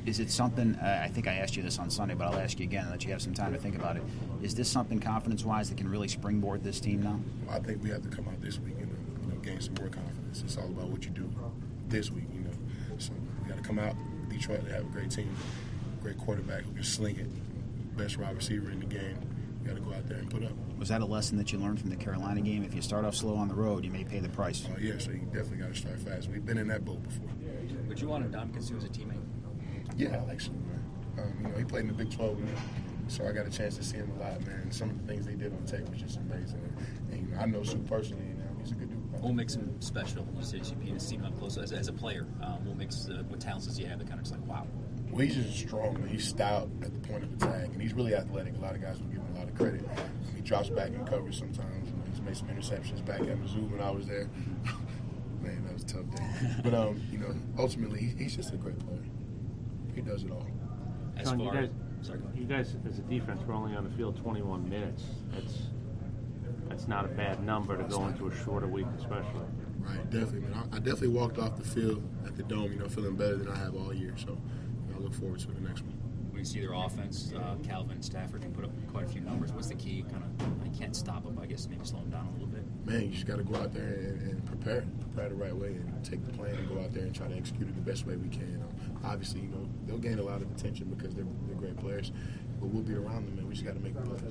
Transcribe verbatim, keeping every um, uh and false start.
Is it something, uh, I think I asked you this on Sunday, but I'll ask you again and let you have some time to think about it. Is this something confidence-wise that can really springboard this team now? Well, I think we have to come out this week and you know, gain some more confidence. It's all about what you do this week, you know. So we got to come out. Detroit, they have a great team, great quarterback who can sling it, best wide receiver in the game. You got to go out there and put up. Was that a lesson that you learned from the Carolina game? If you start off slow on the road, you may pay the price. Oh, uh, yeah, so you definitely got to start fast. We've been in that boat before. Would you want Ndamukong Suh as a teammate? Yeah, I like Suh, man. Um, you know, he played in the Big twelve, man. So I got a chance to see him a lot, man. And some of the things they did on tape was just amazing. And, and you know, I know Suh personally, and um, he's a good dude. What makes him special? You said you've seen him up close as, as a player. Um, what makes uh, what talents does he have that kind of just like wow? Well, he's just strong, man. He's stout at the point of attack, and he's really athletic. A lot of guys don't give him a lot of credit. He drops back in coverage sometimes. You know, he's made some interceptions back at Mizzou when I was there. Man, that was a tough day. But um, you know, ultimately, he, he's just a great player. He does it all. As Sean, far you guys, sorry, you guys, as a defense, were only on the field twenty-one minutes. That's that's not a bad number to go into a shorter week, especially. Right, definitely, man. I, I definitely walked off the field at the Dome, you know, feeling better than I have all year. So, you know, I look forward to the next one. when you see their offense, uh, Calvin Stafford can put up quite a few numbers. What's the key? Kind of, I can't stop them. I guess maybe slow them down a little bit. Man, you just got to go out there and, and prepare, prepare the right way, and take the plan and go out there and try to execute it the best way we can. Um, obviously, you know, they'll gain a lot of attention because they're, they're great players, but we'll be around them, and we just got to make the plays.